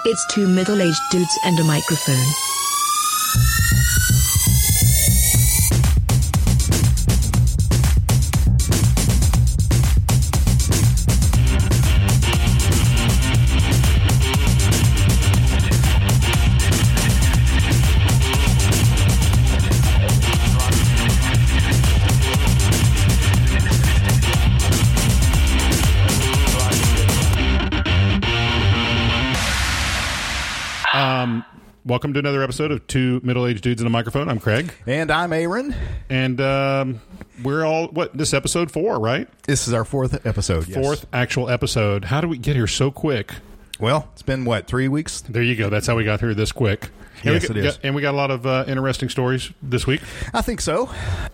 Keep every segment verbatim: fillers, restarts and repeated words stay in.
It's two middle-aged dudes and a microphone. Um, welcome to another episode of Two Middle-Aged Dudes and a Microphone. I'm Craig. And I'm Aaron. And um, we're all, what, this episode four, right? This is our fourth episode. Yes. Fourth actual episode. How do we get here so quick? Well, it's been, what, three weeks? There you go. That's how we got here this quick. And Yes, we got, it is. And we got a lot of uh, interesting stories this week. I think so.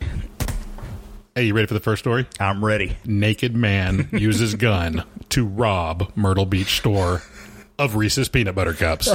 Hey, you ready for the first story? I'm ready. Naked man uses gun to rob Myrtle Beach store of Reese's Peanut Butter Cups.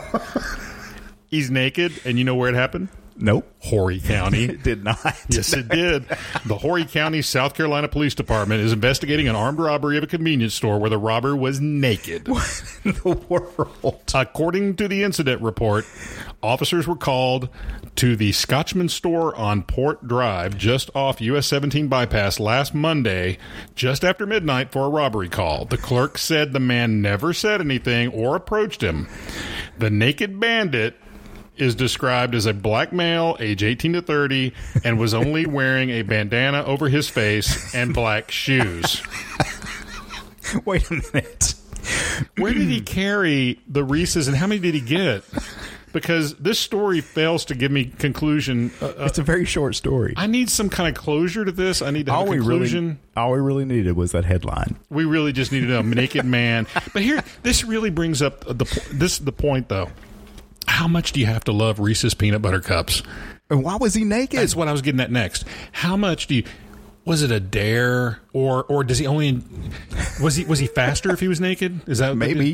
He's naked, and you know where it happened? Nope. Horry County. It did not. Yes, it did. The Horry County, South Carolina Police Department is investigating an armed robbery of a convenience store where the robber was naked. What in the world? According to the incident report, officers were called to the Scotchman store on Port Drive, just off U S seventeen bypass, last Monday, just after midnight, for a robbery call. The clerk said the man never said anything or approached him. The naked bandit is described as a black male, age eighteen to thirty, and was only wearing a bandana over his face and black shoes. Wait a minute. Where did he carry the Reese's, and how many did he get? Because this story fails to give me conclusion. Uh, uh, It's a very short story. I need some kind of closure to this. I need to have all a we conclusion. really, all we really needed was that headline. We really just needed a naked man. But here, this really brings up the this the point, though. How much do you have to love Reese's Peanut Butter Cups? And why was he naked? That's what I was getting at next. How much do you... Was it a dare, or or does he only... Was he was he faster if he was naked? Is that Maybe.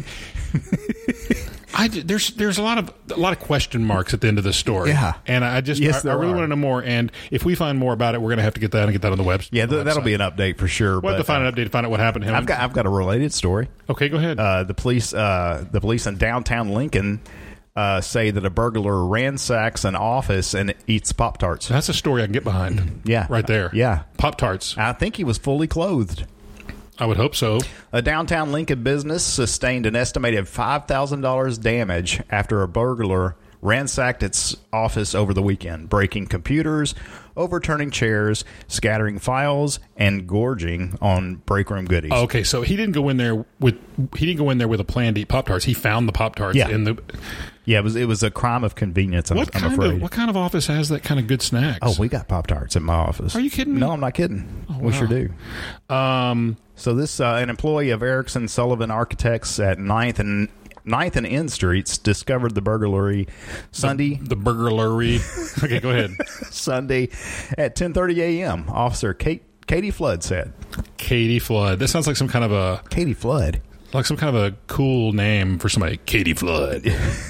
I, there's there's a lot of a lot of question marks at the end of the story. Yeah. And I just Yes, I, I there really are. want to know more. And if we find more about it, we're going to have to get that and get that on the website. yeah, th- that'll be an update for sure. We'll have to but, find uh, an update to find out what happened to him. I've got I've got a related story. Okay, go ahead. Uh, the police, uh, the police in downtown Lincoln, uh, say that a burglar ransacks an office and eats Pop-Tarts. That's a story I can get behind. Yeah. Right there. Yeah. Pop-Tarts. I think he was fully clothed. I would hope so. A downtown Lincoln business sustained an estimated five thousand dollars damage after a burglar ransacked its office over the weekend, breaking computers, overturning chairs, scattering files, and gorging on break room goodies. Okay, so he didn't go in there with he didn't go in there with a plan to eat Pop-Tarts. He found the Pop-Tarts Yeah. in the... Yeah, it was it was a crime of convenience, I'm, What I'm kind afraid. of what kind of office has that kind of good snacks? Oh, we got Pop-Tarts at my office. Are you kidding me? No, I'm not kidding. Oh, we wow. sure do. Um, So this, uh, an employee of Erickson Sullivan Architects at ninth and ninth and N Streets discovered the burglary Sunday the burglary. Okay, go ahead. Sunday at ten thirty a.m. Officer Kate Katie Flood said. Katie Flood. That sounds like some kind of a Katie Flood. like some kind of a cool name for somebody. Katie Flood.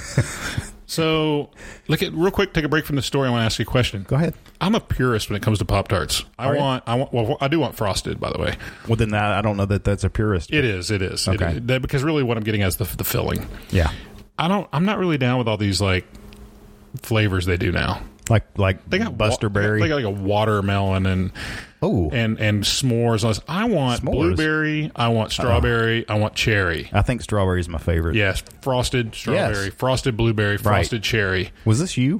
So, look at real quick. Take a break from the story. I want to ask you a question. Go ahead. I'm a purist when it comes to Pop-Tarts. I Are you? want. I want. Well, I do want frosted. By the way, Well, then I, I don't know that that's a purist. it is. It is. It Okay. is. That- because really, what I'm getting at is the the filling. Yeah. I don't. I'm not really down with all these like flavors they do now. Like like They got Buster wa- Berry. They got like a watermelon and oh, and and s'mores. And all this. I want S'mores? blueberry. I want strawberry. I want cherry. I think strawberry is my favorite. Yes, frosted strawberry, Yes. frosted blueberry, frosted cherry. Was this you?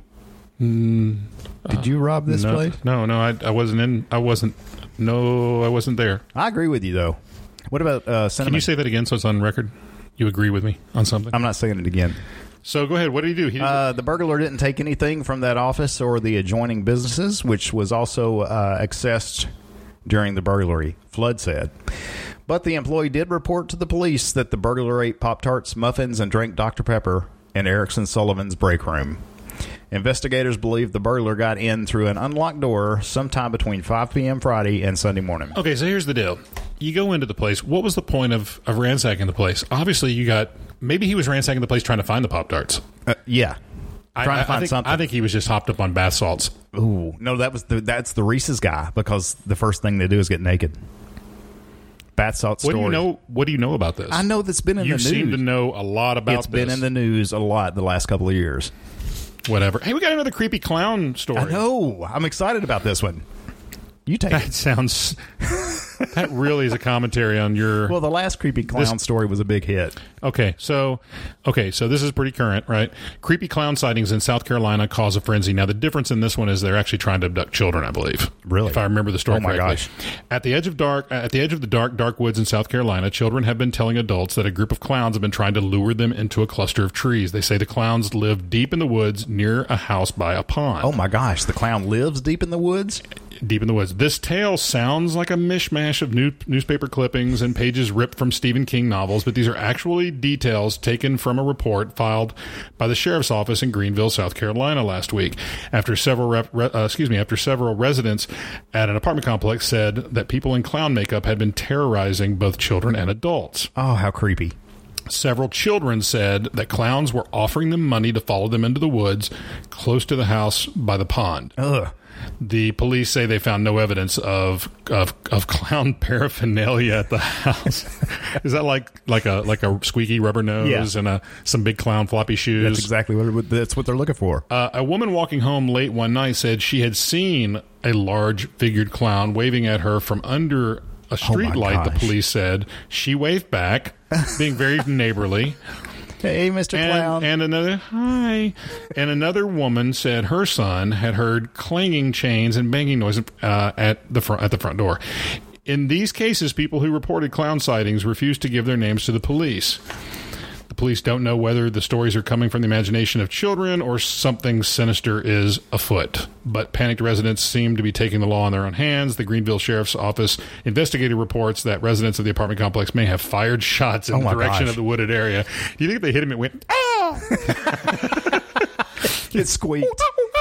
Did you rob this no, place? no, no. I, I wasn't in. I wasn't. No, I wasn't there. I agree with you though. What about uh, cinnamon? Can you say that again so it's on record? You agree with me on something? I'm not saying it again. So go ahead. What did he do? He Uh, the burglar didn't take anything from that office or the adjoining businesses, which was also uh, accessed during the burglary, Flood said. But the employee did report to the police that the burglar ate Pop-Tarts, muffins, and drank Doctor Pepper in Erickson Sullivan's break room. Investigators believe the burglar got in through an unlocked door sometime between five p.m. Friday and Sunday morning. Okay, so here's the deal. You go into the place. What was the point of, of ransacking the place? Obviously, you got... Maybe he was ransacking the place trying to find the Pop-Tarts. Uh, yeah. I, Trying I, to find I think, something. I think he was just hopped up on bath salts. Ooh, no, that was the, that's the Reese's guy because the first thing they do is get naked. bath salt What story. do you know? What do you know about this? I know that's been in You the news. seem to know a lot about It's this. been in the news a lot the last couple of years. Whatever. Hey, we got another creepy clown story. I know. I'm excited about this one. You take That it. sounds. That really is a commentary on your. Well, the last creepy clown This- story was a big hit. Okay, so okay, so this is pretty current, right? Creepy clown sightings in South Carolina cause a frenzy. Now, the difference in this one is they're actually trying to abduct children, I believe. Really? If I remember the story Oh, my correctly. gosh. At the edge of dark, at the edge of the dark, dark woods in South Carolina, children have been telling adults that a group of clowns have been trying to lure them into a cluster of trees. They say the clowns live deep in the woods near a house by a pond. Oh my gosh, the clown lives deep in the woods? Deep in the woods. This tale sounds like a mishmash of new, newspaper clippings and pages ripped from Stephen King novels, but these are actually details taken from a report filed by the sheriff's office in Greenville, South Carolina, last week. After several, rep, re, uh, excuse me, after several residents at an apartment complex said that people in clown makeup had been terrorizing both children and adults. Oh, how creepy. Several children said that clowns were offering them money to follow them into the woods close to the house by the pond. Ugh. The police say they found no evidence of of, of clown paraphernalia at the house. Is that like like a like a squeaky rubber nose Yeah. and a some big clown floppy shoes? That's exactly what it, that's what they're looking for. Uh, a woman walking home late one night said she had seen a large figured clown waving at her from under a street light. The gosh. police said she waved back, being very neighborly. Hey, Mister Clown. And, and another hi, and another woman said her son had heard clanging chains and banging noise uh, at the front at the front door. In these cases, people who reported clown sightings refused to give their names to the police. The police don't know whether the stories are coming from the imagination of children or something sinister is afoot. But panicked residents seem to be taking the law in their own hands. The Greenville Sheriff's Office investigated reports that residents of the apartment complex may have fired shots in Oh the my direction gosh. of the wooded area. Do you think if they hit him, it went, ah! It squeaked.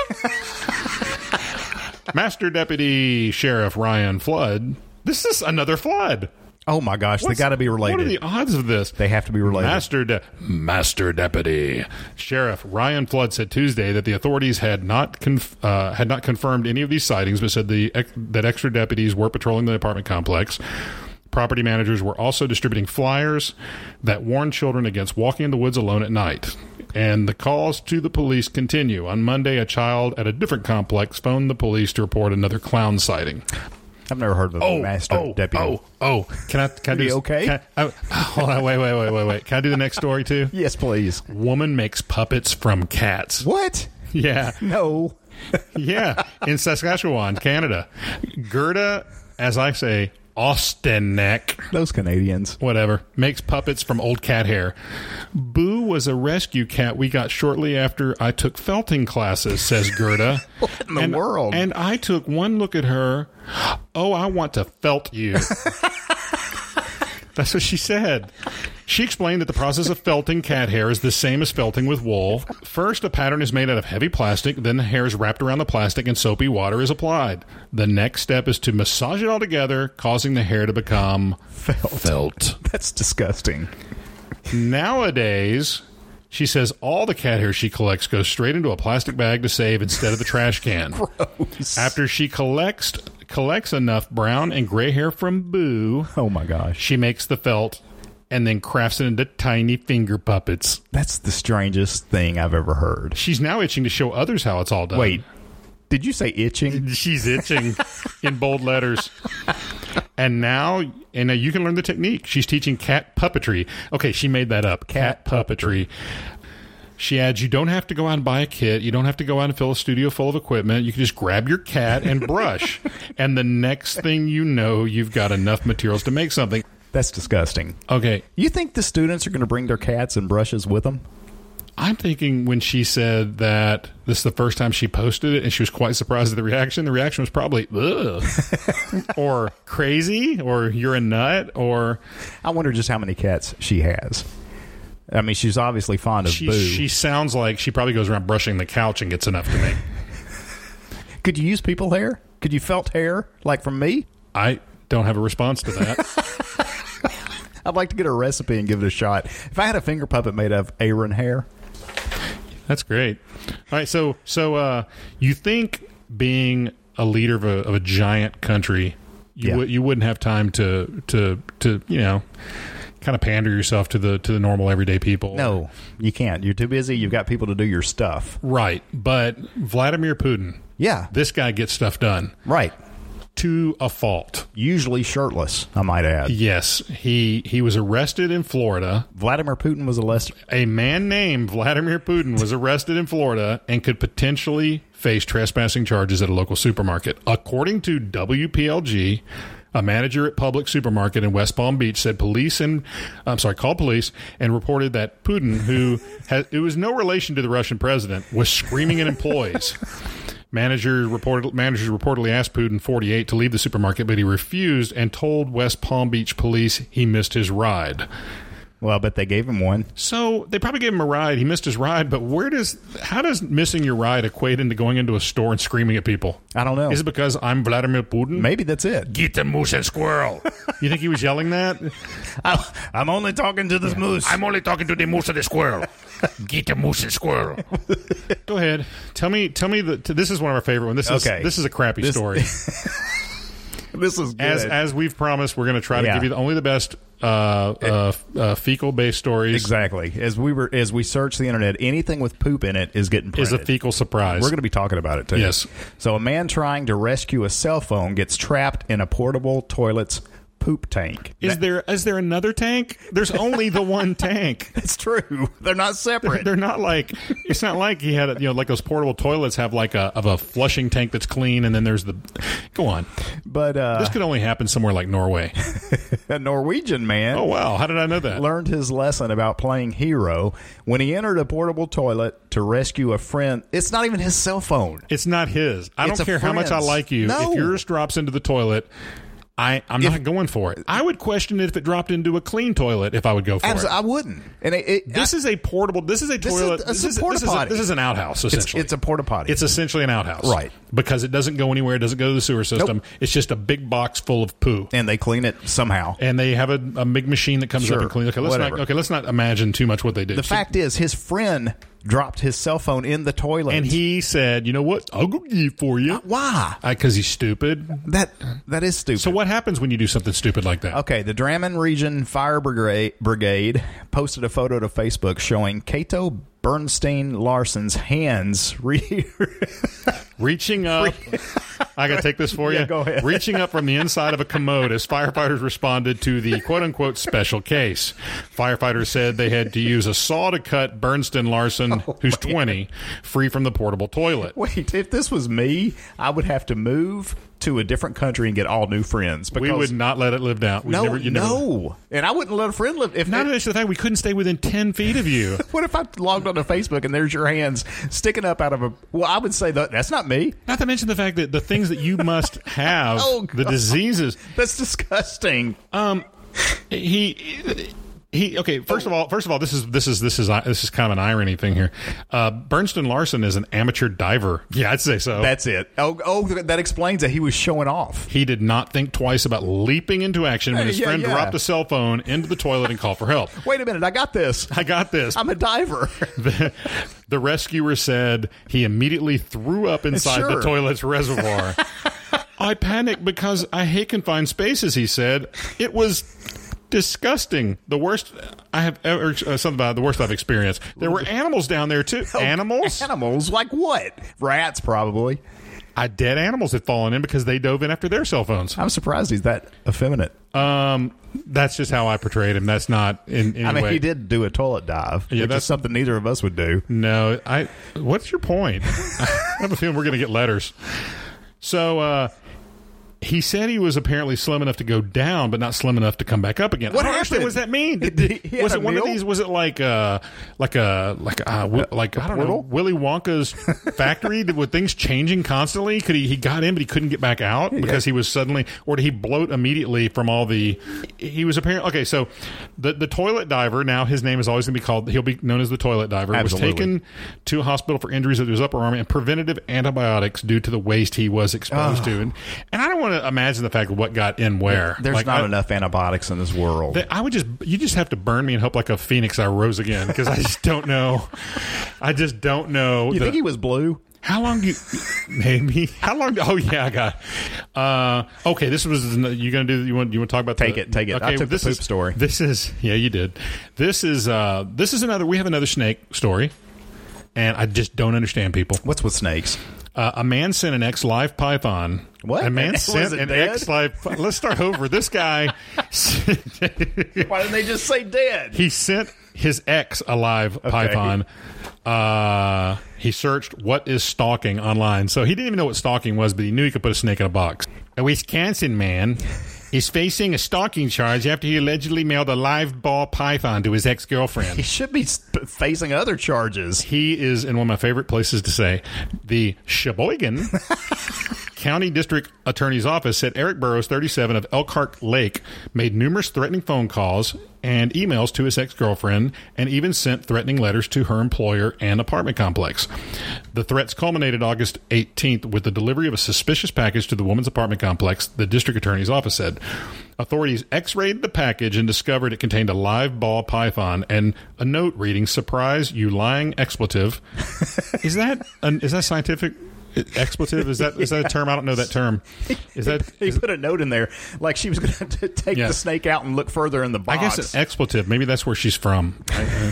Master Deputy Sheriff Ryan Flood. This is another flood. Oh my gosh, What's- they got to be related. What are the odds of this? They have to be related. Master De- Master Deputy Sheriff Ryan Flood said Tuesday that the authorities had not conf- uh, had not confirmed any of these sightings, but said the ex- that extra deputies were patrolling the apartment complex. Property managers were also distributing flyers that warned children against walking in the woods alone at night. And the calls to the police continue. On Monday, a child at a different complex phoned the police to report another clown sighting. I've never heard of a Master oh, Deputy. Oh, oh, can I? Can I do you this- okay? Can I, oh, hold on, wait, wait, wait, wait, wait. Can I do the next story too? Yes, please. Woman makes puppets from cats. What? Yeah, No. yeah. In Saskatchewan, Canada, Gerda, as I say, Austenek, Those Canadians. whatever, makes puppets from old cat hair. Boo was a rescue cat we got shortly after I took felting classes, says Gerda. What in the and, world? And I took one look at her. Oh, I want to felt you. That's what she said. She explained that the process of felting cat hair is the same as felting with wool. First, a pattern is made out of heavy plastic, then the hair is wrapped around the plastic and soapy water is applied. The next step is to massage it all together, causing the hair to become Felt. felt. That's disgusting. Nowadays, she says all the cat hair she collects goes straight into a plastic bag to save instead of the trash can. Gross. After she collects collects enough brown and gray hair from Boo, Oh my gosh. she makes the felt and then crafts it into tiny finger puppets. That's the strangest thing I've ever heard. She's now itching to show others how it's all done. Wait, did you say itching? She's itching in bold letters. And now, and now you can learn the technique. She's teaching cat puppetry. Okay, she made that up. Cat, Cat puppetry. She adds, you don't have to go out and buy a kit. You don't have to go out and fill a studio full of equipment. You can just grab your cat and brush. And the next thing you know, you've got enough materials to make something. That's disgusting. Okay, You think the students are going to bring their cats and brushes with them? I'm thinking when she said that this is the first time she posted it and she was quite surprised at the reaction, the reaction was probably, ugh, or crazy, or you're a nut, or I wonder just how many cats she has. I mean, she's obviously fond of she, Boo. she sounds like she probably goes around brushing the couch and gets enough to make. Could you use people hair? Could you felt hair like from me? I don't have a response to that. I'd like to get a recipe and give it a shot. If I had a finger puppet made of Aaron hair, That's great. All right, so so uh, you think being a leader of a, of a giant country You Yeah. would you wouldn't have time to to to you know kind of pander yourself to the to the normal everyday people. No, you can't. You're too busy. You've got people to do your stuff. Right. But Vladimir Putin, Yeah. this guy gets stuff done Right. to a fault. Usually shirtless, I might add. Yes, he he was arrested in Florida. Vladimir Putin was arrested. A man named Vladimir Putin was arrested in Florida and could potentially face trespassing charges at a local supermarket. According to W P L G, a manager at Publix supermarket in West Palm Beach said police and I'm sorry, called police and reported that Putin, who has it was no relation to the Russian president, was screaming at employees. Manager reported, managers reportedly asked Putin, forty-eight, to leave the supermarket, but he refused and told West Palm Beach police he missed his ride. Well, I bet they gave him one. So they probably gave him a ride. He missed his ride, but where does how does missing your ride equate into going into a store and screaming at people? I don't know. Is it because I'm Vladimir Putin? Maybe that's it. Get the moose and squirrel. You think he was yelling that? I, I'm only talking to this moose. I'm only talking to the moose and the squirrel. Get the moose and squirrel. Go ahead. Tell me. Tell me that this is one of our favorite ones. This is Okay. this is a crappy This- story. This is good. As as we've promised, we're going to try to Yeah. give you the, only the best uh, uh, uh, fecal based stories. Exactly. As we were, as we search the internet, anything with poop in it is getting Is printed. a fecal surprise. We're going to be talking about it too. Yes. So a man trying to rescue a cell phone gets trapped in a portable toilet's poop tank. Is there is there another tank? There's only the one tank. It's true. They're not separate. They're not like it's not like he had a, you know like those portable toilets have like a of a flushing tank that's clean and then there's the go on. But uh, This could only happen somewhere like Norway. a Norwegian man Oh wow, how did I know that? learned his lesson about playing hero when he entered a portable toilet to rescue a friend. It's not even his cell phone. It's not his. I It's don't a care how much I friend's. like you. No. If yours drops into the toilet, I, I'm If- not going for it. I would question it if it dropped into a clean toilet if I would go for Abs- it. I wouldn't. And it, it, This is a portable. This is a This is- toilet. it's This a is, porta this, is a, potty. this is an outhouse. it's, Essentially, it's a porta potty. It's essentially an outhouse, Right. Because it doesn't go anywhere. It doesn't go to the sewer system. Nope. It's just a big box full of poo. and they clean it somehow. And they have a, a big machine that comes Sure. up and cleans. Okay, let's Whatever. not. Okay, let's not imagine too much what they do. The So- fact is, his friend dropped his cell phone in the toilet, and he said, "You know what? I'll go get it for you." why? Because he's stupid. That that is stupid. So what happens when you do something stupid like that? Okay, the Drammen Region Fire Brigade, Brigade posted a photo to Facebook showing Cato Bernstein Larson's hands re- Reaching up, I got to take this for Yeah, you. go ahead. Reaching up from the inside of a commode as firefighters responded to the quote-unquote special case. Firefighters said they had to use a saw to cut Bernstein Larson, Oh, who's twenty, free from the portable toilet. Wait, if this was me, I would have to move to a different country and get all new friends. Because We would not let it live down. We no, never, you never- no, and I wouldn't let a friend live. If Not if- just the fact we couldn't stay within ten feet of you. what if I logged onto Facebook and there's your hands sticking up out of a? Well, I would say that that's not me. Not to mention the fact that the things that you must have, Oh, the God. diseases. That's disgusting. Um, he. He okay. First of all, first of all, this is this is this is this is kind of an irony thing here. Uh, Bernstein Larson is an amateur diver. Yeah, I'd say so. That's it. Oh, oh, that explains that he was showing off. He did not think twice about leaping into action when his Yeah, friend yeah. dropped a cell phone into the toilet and called for help. Wait a minute, I got this. I got this. I'm a diver. The, the rescuer said he immediately threw up inside Sure. the toilet's reservoir. I panicked because I hate confined spaces, he said. It was disgusting. The worst I have ever, uh, something about the worst I've experienced. There were animals down there too. Animals? Animals? Like what? Rats, probably. I, dead animals had fallen in because they dove in after their cell phones. I'm surprised he's that effeminate. Um, that's just how I portrayed him. That's not in any I mean, way. he did do a toilet dive, Yeah, which that's- is something neither of us would do. No, I. What's your point? I have a feeling we're going to get letters. So uh, he said he was apparently slim enough to go down, but not slim enough to come back up again. What I don't understand. happened? What does that mean? Did Did- he- he had was a it one of meal? these? Was it like uh, like a like uh, wi- like I don't know, portal? Willy Wonka's factory? Did, were things changing constantly? Could he he got in, but he couldn't get back out because he was suddenly, or did he bloat immediately from all the? He was apparently okay. So the the toilet diver, now his name is always going to be called. He'll be known as the toilet diver. Absolutely. Was taken to a hospital for injuries of his upper arm and preventative antibiotics due to the waste he was exposed Oh. to. And, and I don't want to imagine the fact of what got in where. There's Like, not I, enough antibiotics in this world. that- I would just, you just have to burn me and hope like a phoenix I rose again because I just don't know. I just don't know. you the- think he was blue? How long do you maybe? How long? Oh yeah, I got. It. Uh, okay, this was you going to do. You want you want to talk about? Take the, it, take it. Okay, I took this the poop is, story. This is yeah, you did. This is uh, this is another. We have another snake story, and I just don't understand people. What's with snakes? Uh, a man sent an ex live python. What? A man Was sent it an dead? ex live. Let's start over. This guy. Why didn't they just say dead? He sent his ex a live Okay. python. Uh, he searched what is stalking online. So he didn't even know what stalking was, but he knew he could put a snake in a box. A Wisconsin man is facing a stalking charge after he allegedly mailed a live ball python to his ex-girlfriend. He should be sp- facing other charges. He is in one of my favorite places to say. The Sheboygan County District Attorney's Office said Eric Burrows, thirty-seven, of Elkhart Lake, made numerous threatening phone calls and emails to his ex-girlfriend and even sent threatening letters to her employer and apartment complex. The threats culminated August eighteenth with the delivery of a suspicious package to the woman's apartment complex, the district attorney's office said. Authorities x-rayed the package and discovered it contained a live ball python and a note reading, "Surprise, you lying expletive." Is that an, is that scientific? Expletive, is that is that a term? I don't know that term. Is that He is, put a note in there like she was going to take Yeah. the snake out and look further in the box. I guess it's expletive. Maybe that's where she's from.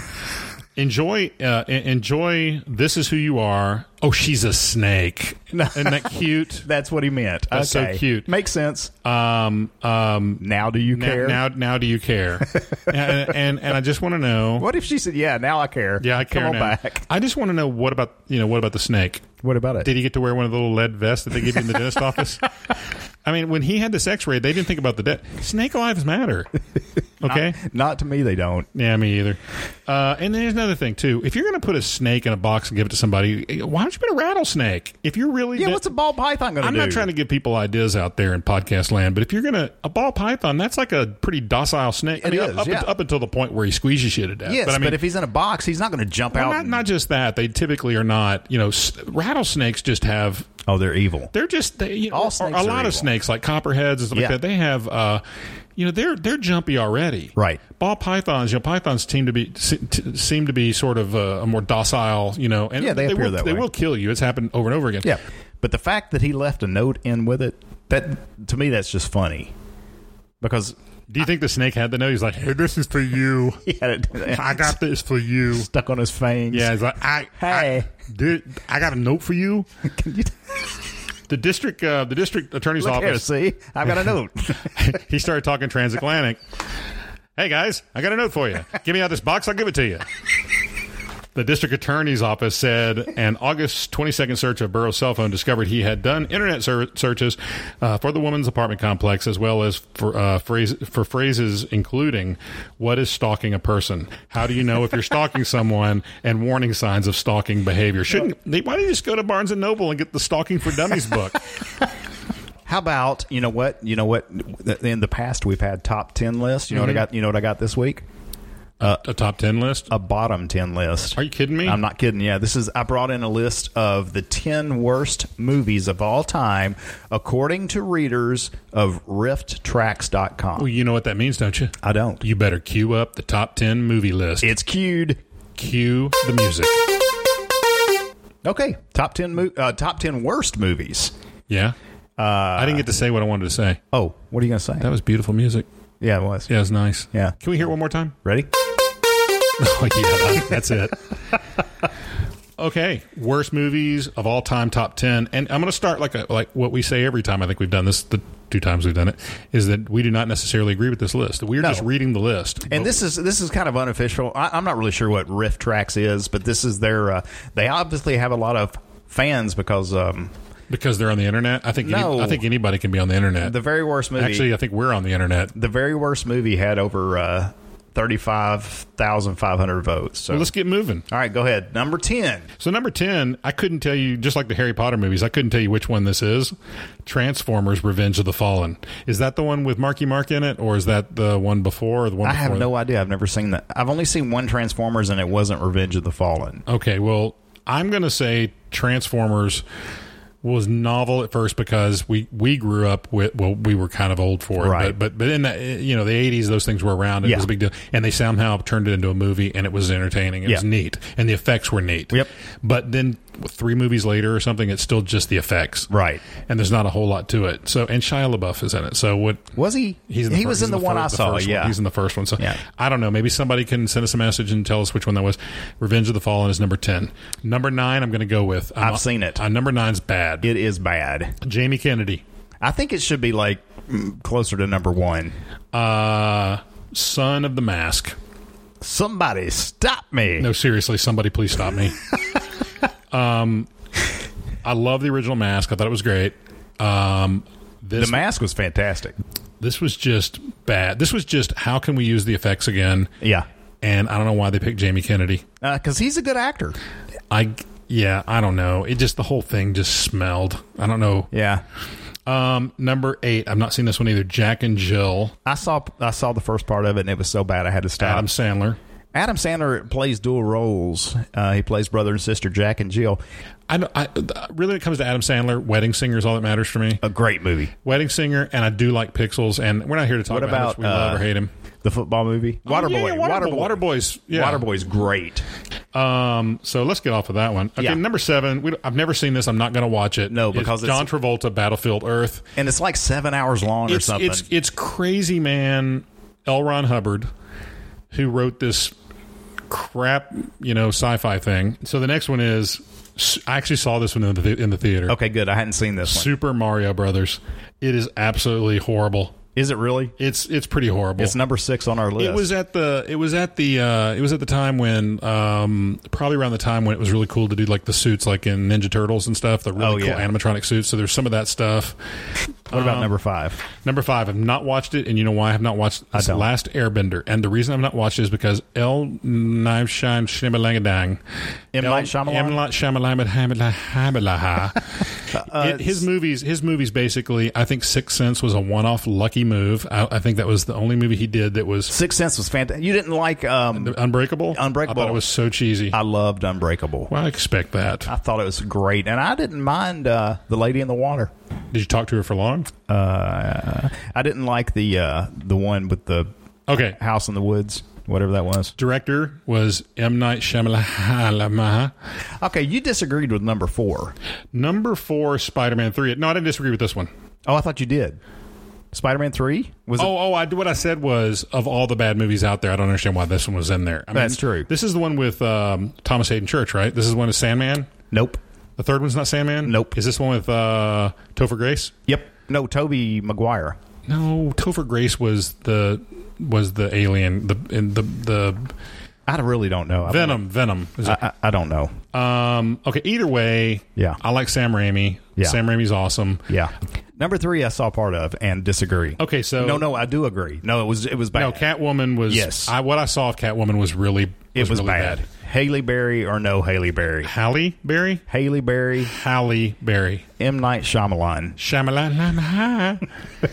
enjoy, uh, enjoy. This is who you are. Oh, she's a snake. Isn't that cute? That's what he meant. That's so Okay. cute. Makes sense. Um, um, Now do you now, care? now, now, do you care? and, and and I just want to know. What if she said, "Yeah, now I care"? Yeah, I care Come on now. back. I just want to know what about you know what about the snake? What about it? Did he get to wear one of the little lead vests that they give you in the dentist office? I mean, when he had this X-ray, they didn't think about the debt. Snake lives matter. Okay. Not, not to me, they don't. Yeah, me either. Uh, and then there's another thing too. If you're going to put a snake in a box and give it to somebody, why don't you put a rattlesnake? If you're really Yeah, de- what's a ball python going to I'm do? not trying to give people ideas out there in podcast land, but if you're gonna a ball python, that's like a pretty docile snake. I It mean, is, up, yeah. up, up until the point where he squeezes you to death. Yes, but I mean, if he's in a box, he's not going to jump well, out. not, and- not just that. They typically are not. You know, s- rattlesnakes just have. oh, they're evil. They're just they, you know, All or- snakes a are lot of evil. snakes like copperheads and stuff Yeah. like that. They have. Uh, you know, they're they're jumpy already. Right. Ball pythons, you know, pythons seem to be se- t- seem to be sort of a, a more docile, you know, and Yeah, they appear will, that they way. will kill you. It's happened over and over again. Yeah, but the fact that he left a note in with it, that to me, that's just funny. Because Do you think the snake had the note? He's like, "Hey, this is for you. he had it I got this for you." stuck on his fangs. Yeah, he's like, I, Hey. I, dude, I got a note for you. Can you The district, uh, the district attorney's look here? office. See, I've got a note. He started talking transatlantic. Hey guys, I got a note for you. Give me out this box, I'll give it to you. The district attorney's office said an August twenty-second search of Burroughs' cell phone discovered he had done internet ser- searches uh, for the woman's apartment complex, as well as for uh, phrase- for phrases including "What is stalking a person? How do you know if you're stalking someone?" and warning signs of stalking behavior. Shouldn't they, why don't you just go to Barnes and Noble and get the Stalking for Dummies book? How about you know what? You know what? In the past, we've had top ten lists. You know what I got? You know what I got this week? Uh, a top ten list? A bottom ten list. Are you kidding me? I'm not kidding. Yeah, this is. I brought in a list of the ten worst movies of all time, according to readers of rift tracks dot com. Well, you know what that means, don't you? I don't. You better cue up the top ten movie list. It's cued. Cue the music. Okay, top ten. Mo- uh, top ten worst movies. Yeah? Uh, I didn't get to say what I wanted to say. Oh, what are you going to say? That was beautiful music. Yeah, it was. Yeah, it was nice. Yeah. Can we hear it one more time? Ready? Oh, yeah, that's it. Okay, worst movies of all time, top ten, and I'm going to start like a, like what we say every time. I think we've done this the two times we've done it. Is that we do not necessarily agree with this list. We're No. just reading the list. And this is this is kind of unofficial. I, I'm not really sure what Riff Tracks is, but this is their. Uh, they obviously have a lot of fans because um, because they're on the internet. I think No. any, I think anybody can be on the internet. the very worst movie. Actually, I think we're on the internet. the very worst movie had over uh, thirty-five thousand five hundred votes. So Well, let's get moving. all right, go ahead. Number ten. So number ten, I couldn't tell you, just like the Harry Potter movies, I couldn't tell you which one this is. Transformers: Revenge of the Fallen. Is that the one with Marky Mark in it, or is that the one before? Or the one I before have that? no idea. I've never seen that. I've only seen one Transformers, and it wasn't Revenge of the Fallen. Okay, well, I'm going to say Transformers was novel at first because we, we grew up with, well, we were kind of old for it, Right. but, but but in the you know the eighties, those things were around. It Yeah. was a big deal, and they somehow turned it into a movie, and it was entertaining. It Yeah. was neat, and the effects were neat. Yep. But then three movies later or something, it's still just the effects, Right. And there's not a whole lot to it. So and Shia LaBeouf is in it. So what? Was he? He's in the he fir- was he's in the, one fir- I saw. first Yeah. one. He's in the first one. So Yeah. I don't know. Maybe somebody can send us a message and tell us which one that was. Revenge of the Fallen is number ten. Number nine, I'm going to go with. I'm, I've seen it. Uh, number nine's bad. It is bad. Jamie Kennedy. I think it should be like mm, closer to number one. Uh, Son of the Mask. Somebody stop me. No, seriously, somebody please stop me. um, I love the original Mask. I thought it was great. Um, this, The Mask was fantastic. this was just bad. This was just how can we use the effects again? Yeah. And I don't know why they picked Jamie Kennedy. Because he's a good actor. I yeah, I don't know. It just the whole thing just smelled. I don't know. Yeah. Um, number eight. I've not seen this one either. Jack and Jill. I saw I saw the first part of it, and it was so bad I had to stop. Adam Sandler. Adam Sandler plays dual roles. Uh, he plays brother and sister Jack and Jill. I, know- I really, when it comes to Adam Sandler, Wedding Singer is all that matters for me. A great movie. Wedding Singer, and I do like Pixels, and we're not here to talk What about, how about much we love uh, or hate him. the football movie? Oh, Waterboy. yeah, Waterboy. Waterboy's yeah. Waterboy's great. Um, so let's get off of that one. Okay, Yeah. number seven. We, I've never seen this. I'm not going to watch it. No, because it's it's- John Travolta, Battlefield Earth. And it's like seven hours long or It's something. it's it's crazy, man. L. Ron Hubbard, who wrote this crap, you know, sci-fi thing. So the next one is. I actually saw this one in the in the theater. okay, good. I hadn't seen this one. Super Mario Brothers. It is absolutely horrible. Is it really? It's it's pretty horrible. It's number six on our list. It was at the it was at the uh, it was at the time when um, probably around the time when it was really cool to do like the suits like in Ninja Turtles and stuff, the really Oh, cool yeah. animatronic suits. So there's some of that stuff. What about um, number five? Number five, I've not watched it, and you know why I have not watched I this don't. Last Airbender, and the reason I've not watched it is because El Knife Shine Shimmelangadang, M. Night Shyamalan? M. Night Shyamalan, Uh, It- his movies, his movies basically. I think Sixth Sense was a one-off lucky move. I, I think that was the only movie he did that was Sixth Sense was fantastic. You didn't like um, Unbreakable. Unbreakable. I thought it was so cheesy. I loved Unbreakable. Well, I expect that. I thought it was great, and I didn't mind uh, The Lady in the Water. Did you talk to her for long? Uh, I didn't like the uh, the one with the Okay. house in the woods, whatever that was. Director was M. Night Shyamalan. Okay, you disagreed with number four. Number four, Spider-Man three. No, I didn't disagree with this one. Oh, I thought you did. Spider-Man three? Was it? Oh, oh! I, what I said was, of all the bad movies out there, I don't understand why this one was in there. I That's true. This is the one with um, Thomas Hayden Church, right? This is one with Sandman. Nope. The third one's not Sandman. Nope. Is this one with uh, Topher Grace? Yep. No, Toby Maguire. No, Topher Grace was the was the alien. The in the the I really don't know. I Venom. Venom. Is I, it? I, I don't know. Um, okay, either way, Yeah. I like Sam Raimi. Yeah. Sam Raimi's awesome. Yeah. Number three, I saw part of and disagree. Okay, so No, no, I do agree. No, it was it was bad. no, Catwoman was. Yes. I, what I saw of Catwoman was really. it was really bad. Haley Berry or no Haley Berry? Halle Berry. Haley Berry, Halle Berry. M. Night Shyamalan. Shyamalan.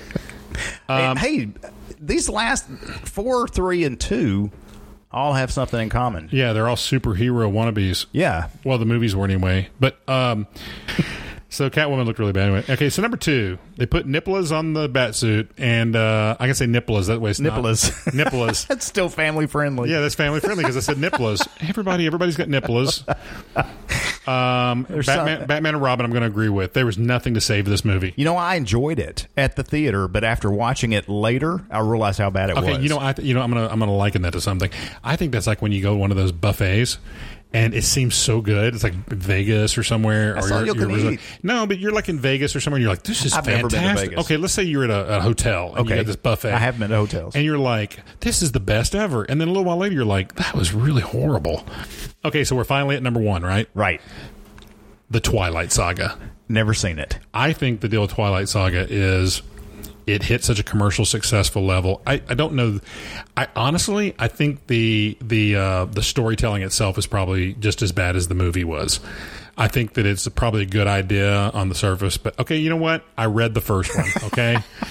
And, hey, these last four, three, and two all have something in common. Yeah, they're all superhero wannabes. Yeah. Well, the movies were anyway. But um, so Catwoman looked really bad anyway. Okay, so number two, they put Nipplas on the batsuit, and uh, I can say Nipplas that way. It's not- Nipplas. Nipplas. That's still family friendly. Yeah, that's family friendly because I said Nipplas. Everybody, everybody's got Nipplas. Um, Batman, some- Batman and Robin, I'm going to agree with. There was nothing to save this movie. You know, I enjoyed it at the theater, but after watching it later, I realized how bad it Okay, was. you know, I th- you know, I'm gonna I'm gonna liken that to something. I think that's like when you go to one of those buffets, and it seems so good. It's like Vegas or somewhere. That's or all you're, you can you're eat. No, but you're like in Vegas or somewhere. And you're like, this is I've never fantastic. been to Vegas. Okay, let's say you're at a, a hotel and you Okay. got this buffet. I have been to hotels. And you're like, this is the best ever. And then a little while later, you're like, that was really horrible. Okay, so we're finally at number one, right? Right. The Twilight Saga. Never seen it. I think the deal with Twilight Saga is it hit such a commercial successful level. I, I don't know. I honestly, I think the the uh, the storytelling itself is probably just as bad as the movie was. I think that it's probably a good idea on the surface, but okay, you know what? I read the first one. Okay.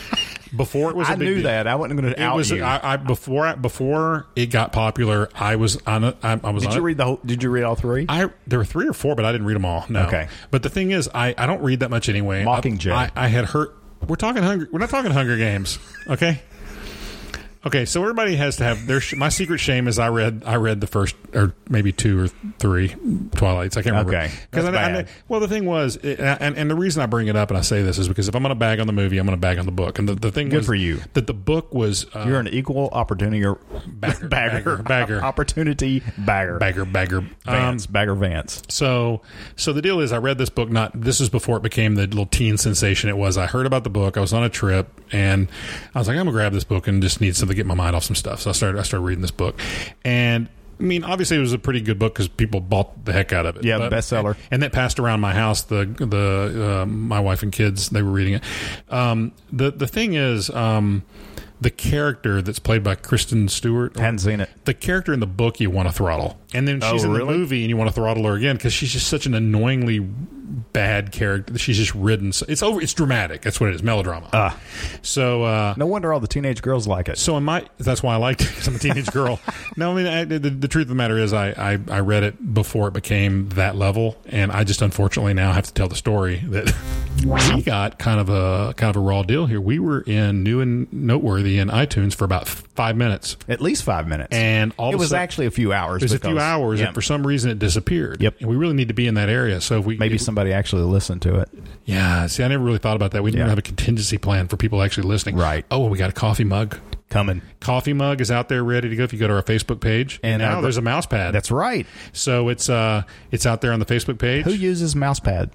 before it was. A I big knew deal. that. I wasn't going to It out was you. I, I before before it got popular. I was on. A, I, I was. did on you it. read the whole, Did you read all three? I there were three or four, but I didn't read them all. No. Okay. But the thing is, I, I don't read that much anyway. Mockingjay. I, I, I had heard. We're talking Hunger. We're not talking Hunger Games. Okay. Okay, so everybody has to have their. Sh- my secret shame is I read I read the first or maybe two or three Twilights. I can't remember. Okay, because that's I, I, bad. well, the thing was, it, and, and the reason I bring it up and I say this is because if I'm going to bag on the movie, I'm going to bag on the book. And the, the thing Good was for you. that the book was uh, You're an equal opportunity bagger, bagger, bagger, bagger, opportunity bagger, bagger, bagger. Vance, Um, bagger Vance. So, so the deal is, I read this book. Not this is before it became the little teen sensation it was. I heard about the book. I was on a trip, and I was like, I'm gonna grab this book and just need something to get my mind off some stuff. So I started. I started reading this book, and I mean, obviously, it was a pretty good book because people bought the heck out of it. Yeah, But- bestseller. and that passed around my house. The the uh, my wife and kids, they were reading it. Um, the the thing is, um, the character that's played by Kristen Stewart. Hadn't seen it. The character in the book you want to throttle, and then she's Oh, in the really? movie and you want to throttle her again because she's just such an annoyingly bad character. She's just ridden. So it's over. It's dramatic. That's what it is. Melodrama. Ah. So uh, No wonder all the teenage girls like it. so in my that's why I liked it because I'm a teenage girl. No, I mean I, the, the truth of the matter is I, I I read it before it became that level, and I just unfortunately now have to tell the story that we got kind of a kind of a raw deal here. We were in New and Noteworthy in iTunes for about five minutes, At least five minutes. and all it of a was sudden- actually a few hours. it was a because, few hours, yeah, and for some reason it disappeared. Yep. And we really need to be in that area. So if we maybe if, somebody actually listened to it. yeah. See, I never really thought about that. We didn't Yeah. have a contingency plan for people actually listening. Right. Oh, we got a coffee mug. Coming. Coffee mug is out there ready to go. If you go to our Facebook page, And, and now uh, there's a mouse pad. That's right. So it's uh it's out there on the Facebook page. Who uses mouse pad?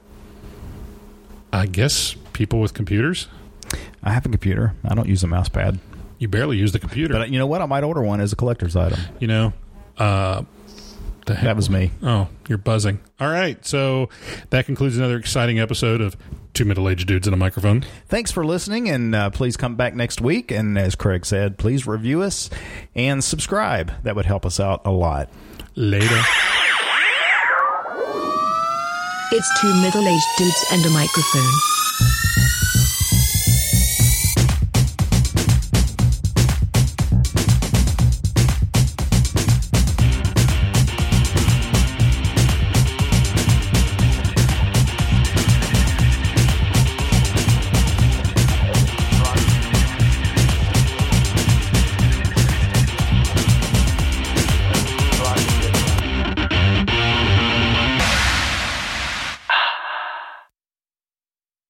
I guess people with computers. I have a computer. I don't use a mouse pad. You barely use the computer. But you know what? I might order one as a collector's item. you know, uh, the heck? That was me. Oh, you're buzzing. All right, so that concludes another exciting episode of Two Middle-Aged Dudes and a Microphone. Thanks for listening, and uh, please come back next week. And as Craig said, please review us and subscribe. That would help us out a lot. Later. It's two middle-aged dudes and a microphone.